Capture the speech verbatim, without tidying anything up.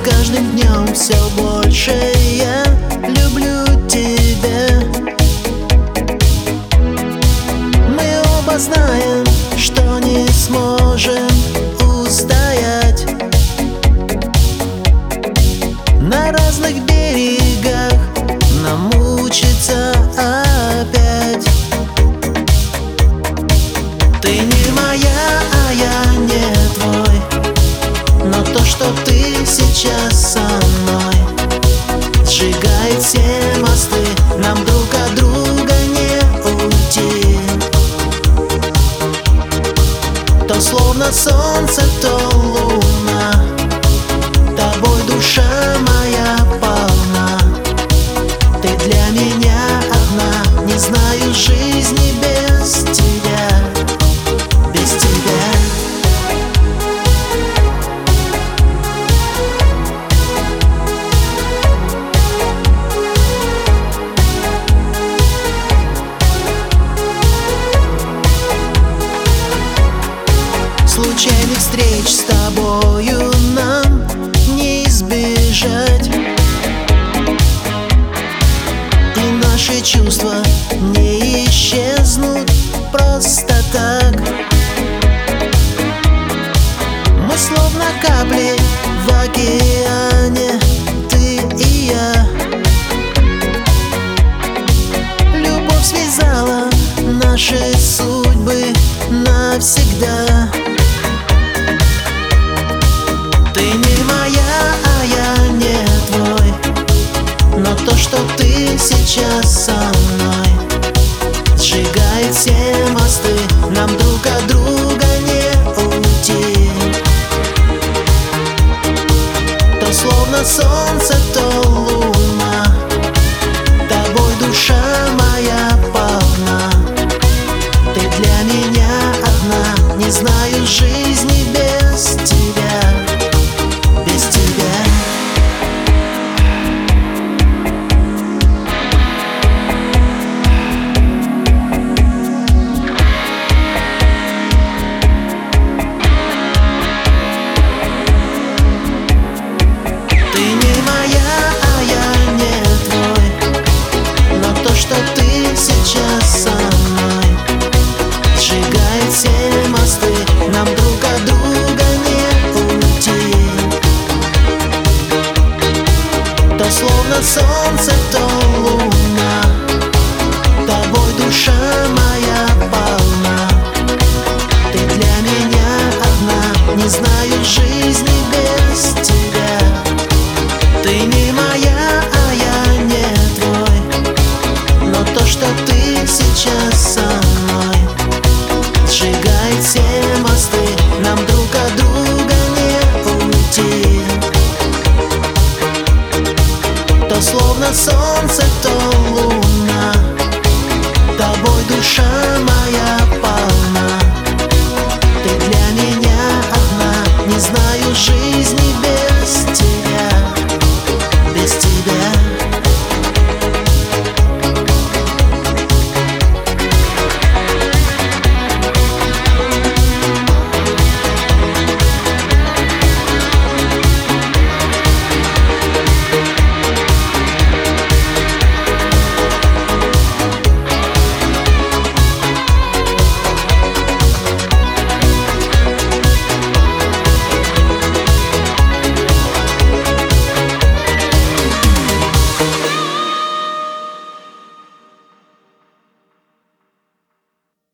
каждым днем все больше я люблю тебя. Мы оба знаем, что не сможем устоять на разных берегах, нам учиться опять. Ты не моя, а я не твой, но то, что ты сейчас со мной, сжигает все мосты, нам друг от друга не уйти. То словно солнце, то луна, тобой душа моя полна. Ты для меня одна, не знаю жизни без тебя, без тебя. Случайных встреч с тобою нам не избежать, и наши чувства не исчезнут просто так. Мы словно капли в океане, ты и я. Любовь связала наши судьбы навсегда. Ты не моя, а я не твой, но то, что ты сейчас со мной, сжигает все мосты, нам друг от друга не уйти. То словно солнце, то луна, тобой душа моя полна. Ты для меня одна, не знаю жизни без тебя, без тебя. Ты не моя, а я не твой, но то, что ты сейчас со мной, сжигает все мосты, нам друг от друга не уйти. То словно солнце, то луна, тобой душа моя полна. Ты для меня одна, не знаю жизни без тебя. Ты не моя, а я не твой, но то, что ты сейчас со мной, сжигает все мосты, нам друг от друга не уйти. То словно солнце, то луна, тобой душа моя полна. Ты для меня одна, не знаю жизни без